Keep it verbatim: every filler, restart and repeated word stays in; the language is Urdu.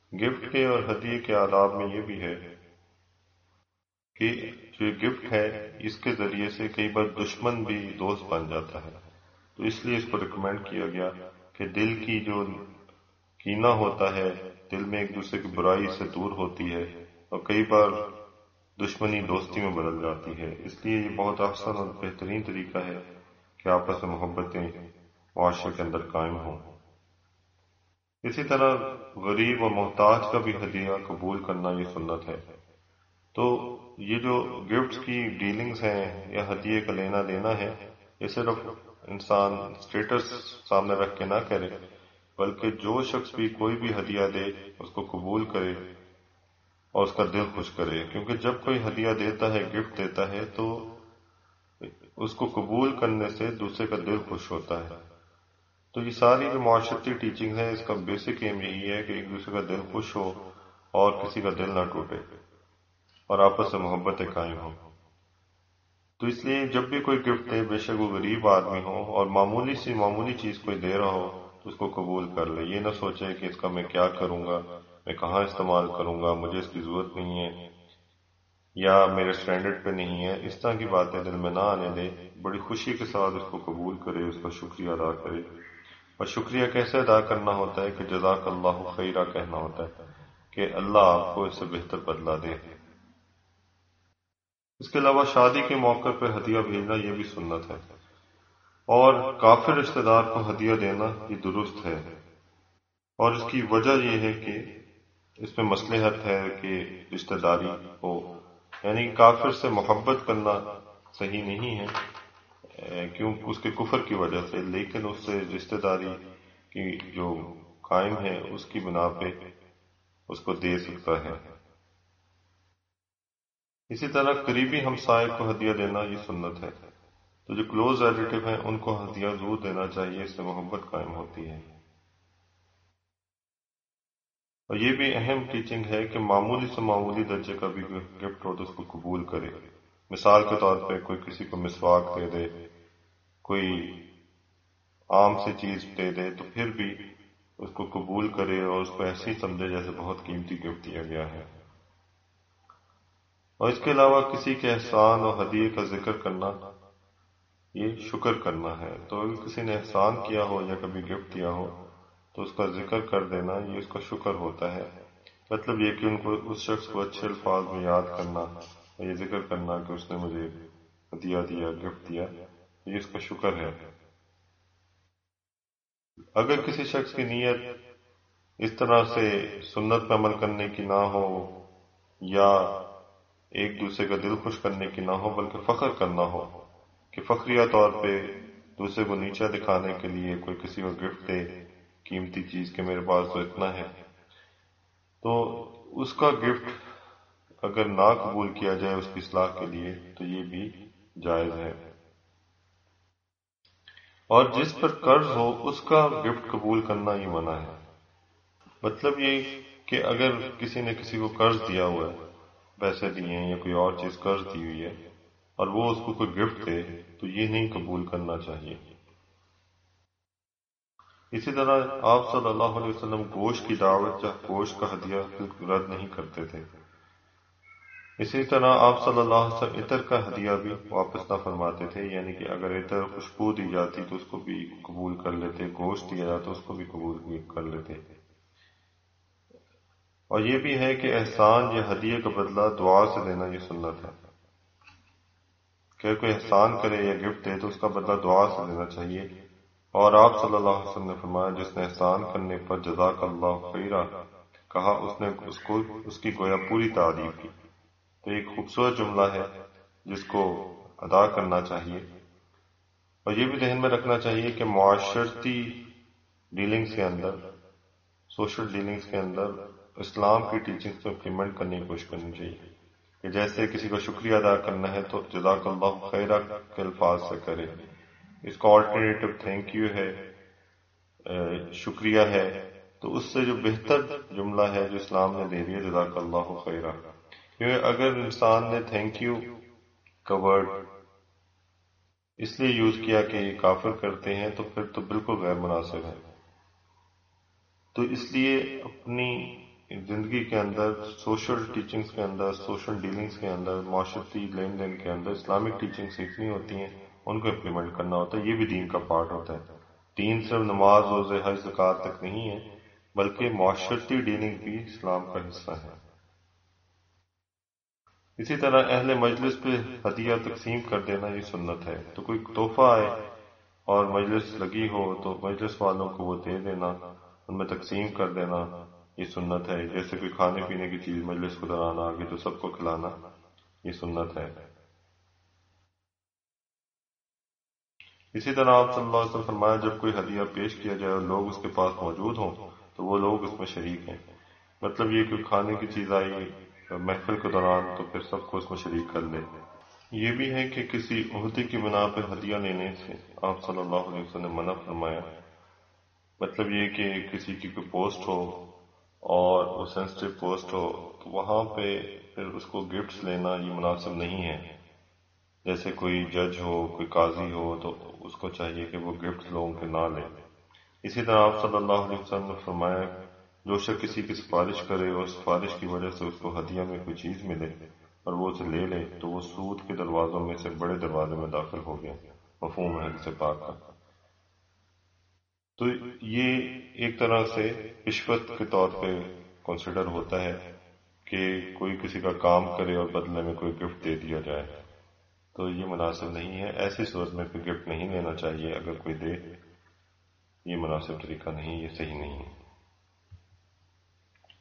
گفٹ کے اور ہدیے کے آداب میں یہ بھی ہے کہ جو گفٹ ہے اس کے ذریعے سے کئی بار دشمن بھی دوست بن جاتا ہے، تو اس لیے اس کو ریکمینڈ کیا گیا کہ دل کی جو کینہ ہوتا ہے، دل میں ایک دوسرے کی برائی سے دور ہوتی ہے اور کئی بار دشمنی دوستی میں بدل جاتی ہے، اس لیے یہ بہت آسان اور بہترین طریقہ ہے کہ آپس میں محبتیں معاشرے کے اندر قائم ہوں۔ اسی طرح غریب اور محتاج کا بھی ہدیہ قبول کرنا یہ سنت ہے۔ تو یہ جو گفٹس کی ڈیلنگز ہیں یا ہدیے کا لینا دینا ہے، یہ صرف انسان اسٹیٹس سامنے رکھ کے نہ کرے، بلکہ جو شخص بھی کوئی بھی ہدیہ دے اس کو قبول کرے اور اس کا دل خوش کرے، کیونکہ جب کوئی ہدیہ دیتا ہے، گفٹ دیتا ہے، تو اس کو قبول کرنے سے دوسرے کا دل خوش ہوتا ہے۔ تو یہ ساری جو معاشرتی ٹیچنگ ہے، اس کا بیسک ایم یہی ہے کہ ایک دوسرے کا دل خوش ہو اور کسی کا دل نہ ٹوٹے اور آپس میں محبتیں قائم ہوں۔ تو اس لیے جب بھی کوئی گفٹ دے، بے شک وہ غریب آدمی ہو اور معمولی سی معمولی چیز کوئی دے رہا ہو، تو اس کو قبول کر لے۔ یہ نہ سوچے کہ اس کا میں کیا کروں گا، میں کہاں استعمال کروں گا، مجھے اس کی ضرورت نہیں ہے یا میرے اسٹینڈرڈ پہ نہیں ہے، اس طرح کی باتیں دل میں نہ آنے دے، بڑی خوشی کے ساتھ اس کو قبول کرے، اس کا شکریہ ادا کرے۔ اور شکریہ کیسے ادا کرنا ہوتا ہے کہ جزاک اللہ خیرہ کہنا ہوتا ہے کہ اللہ آپ کو اس سے بہتر بدلہ دے۔ اس کے علاوہ شادی کے موقع پہ ہدیہ بھیجنا یہ بھی سنت ہے، اور کافر رشتہ دار کو ہدیہ دینا یہ درست ہے، اور اس کی وجہ یہ ہے کہ اس میں مصلحت ہے کہ رشتہ داری ہو، یعنی کافر سے محبت کرنا صحیح نہیں ہے کیوں اس کے کفر کی وجہ سے، لیکن اس سے رشتہ داری کی جو قائم ہے اس کی بنا پہ اس کو دے سکتا ہے۔ اسی طرح قریبی ہمسائے کو ہدیہ دینا یہ سنت ہے، تو جو کلوز ریلیٹو ہیں ان کو ہدیہ ضرور دینا چاہیے، اس سے محبت قائم ہوتی ہے۔ اور یہ بھی اہم ٹیچنگ ہے کہ معمولی سے معمولی درجے کا بھی گفٹ ہو تو اس کو قبول کرے۔ مثال کے طور پہ کوئی کسی کو مسواک دے دے، کوئی عام سی چیز دے دے، تو پھر بھی اس کو قبول کرے اور اس کو ایسے ہی سمجھے جیسے بہت قیمتی گفٹ دیا گیا ہے۔ اور اس کے علاوہ کسی کے احسان اور ہدیے کا ذکر کرنا یہ شکر کرنا ہے، تو اگر کسی نے احسان کیا ہو یا کبھی گفٹ دیا ہو تو اس کا ذکر کر دینا یہ اس کا شکر ہوتا ہے۔ مطلب یہ کہ ان کو اس شخص کو اچھے الفاظ میں یاد کرنا اور یہ ذکر کرنا کہ اس نے مجھے ہدیہ دیا، گفٹ دیا، یہ اس کا شکر ہے۔ اگر کسی شخص کی نیت اس طرح سے سنت پہ عمل کرنے کی نہ ہو یا ایک دوسرے کا دل خوش کرنے کی نہ ہو، بلکہ فخر کرنا ہو کہ فخریہ طور پہ دوسرے کو نیچا دکھانے کے لیے کوئی کسی کو گفٹ دے قیمتی چیز کہ میرے پاس تو اتنا ہے، تو اس کا گفٹ اگر نہ قبول کیا جائے اس کی اصلاح کے لیے تو یہ بھی جائز ہے۔ اور جس پر قرض ہو اس کا گفٹ قبول کرنا ہی منع ہے۔ مطلب یہ کہ اگر کسی نے کسی کو قرض دیا ہوا ہے، پیسے دیے ہیں یا کوئی اور چیز قرض دی ہوئی ہے اور وہ اس کو کوئی گفٹ دے تو یہ نہیں قبول کرنا چاہیے۔ اسی طرح آپ صلی اللہ علیہ وسلم گوشت کی دعوت یا گوشت کا ہدیہ رد نہیں کرتے تھے۔ اسی طرح آپ صلی اللہ علیہ وسلم عطر کا ہدیہ بھی واپس نہ فرماتے تھے، یعنی کہ اگر عطر خوشبو دی جاتی تو اس کو بھی قبول کر لیتے، گوشت دیا جاتا تو اس کو بھی قبول کر لیتے۔ اور یہ بھی ہے کہ احسان یا ہدیے کا بدلہ دعا سے دینا یہ سنت ہے، کہ کوئی احسان کرے یا گفٹ دے تو اس کا بدلہ دعا سے دینا چاہیے۔ اور آپ صلی اللہ علیہ وسلم نے فرمایا جس نے احسان کرنے پر جزاک اللہ خیرہ کہا اس نے اس کو اس کی گویا پوری تعریف کی۔ تو ایک خوبصورت جملہ ہے جس کو ادا کرنا چاہیے۔ اور یہ بھی ذہن میں رکھنا چاہیے کہ معاشرتی ڈیلنگز کے اندر، سوشل ڈیلنگز کے اندر اسلام کی ٹیچنگز کو امپلیمنٹ کرنے کی کوشش کرنی چاہیے، کہ جیسے کسی کو شکریہ ادا کرنا ہے تو جزاک اللہ خیرہ کے الفاظ سے کرے، اس کا آلٹرنیٹو تھینک یو ہے، شکریہ ہے، تو اس سے جو بہتر جملہ ہے جو اسلام نے دے دیا جزاک اللہ خیرہ۔ کیونکہ اگر انسان نے تھینک یو کا ورڈ اس لیے یوز کیا کہ یہ کافر کرتے ہیں تو پھر تو بالکل غیر مناسب ہے۔ تو اس لیے اپنی زندگی کے اندر، سوشل ٹیچنگز کے اندر، سوشل ڈیلنگز کے اندر، معاشرتی لین دین کے اندر اسلامک ٹیچنگ سیکھنی ہوتی ہیں، ان کو امپلیمنٹ کرنا ہوتا ہے. یہ بھی دین کا پارٹ ہوتا ہے. دین صرف نماز روزے حج زکوٰۃ تک نہیں ہے، بلکہ معاشرتی ڈیلنگ بھی اسلام کا حصہ ہے. اسی طرح اہل مجلس پہ ہدیہ تقسیم کر دینا یہ سنت ہے. تو کوئی تحفہ آئے اور مجلس لگی ہو تو مجلس والوں کو وہ دے دینا، ان میں تقسیم کر دینا، یہ سنت ہے. جیسے کوئی کھانے پینے کی چیز مجلس کو لانا آگے تو سب کو کھلانا، یہ سنت ہے. اسی طرح آپ صلی اللہ علیہ وسلم فرمایا جب کوئی ہدیہ پیش کیا جائے اور لوگ اس کے پاس موجود ہوں تو وہ لوگ اس میں شریک ہیں. مطلب یہ کوئی کھانے کی چیز آئی محفل کے دوران تو پھر سب کو اس میں شریک کر لے. یہ بھی ہے کہ کسی عہدے کی بنا پر ہدیہ لینے سے آپ صلی اللہ علیہ وسلم نے منع فرمایا. مطلب یہ کہ کسی کی کوئی پوسٹ ہو اور وہ سینسٹیو پوسٹ ہو تو وہاں پہ پھر اس کو گفٹس لینا یہ مناسب نہیں ہے. جیسے کوئی جج ہو، کوئی قاضی ہو تو اس کو چاہیے کہ وہ گفٹ لوگوں کے نہ لے. اسی طرح آپ صلی اللہ علیہ وسلم نے فرمایا جو شخص کسی کی سفارش کرے اور سفارش کی وجہ سے اس کو ہدیہ میں کوئی چیز ملے اور وہ اسے لے لے تو وہ سود کے دروازوں میں سے بڑے دروازے میں داخل ہو گیا. مفہوم ہے حدیث پاک کا. تو یہ ایک طرح سے رشوت کے طور پہ کنسیڈر ہوتا ہے کہ کوئی کسی کا کام کرے اور بدلے میں کوئی گفٹ دے دیا جائے، تو یہ مناسب نہیں ہے. ایسی صورت میں کوئی گفٹ نہیں لینا چاہیے. اگر کوئی دے یہ مناسب طریقہ نہیں، یہ صحیح نہیں ہے.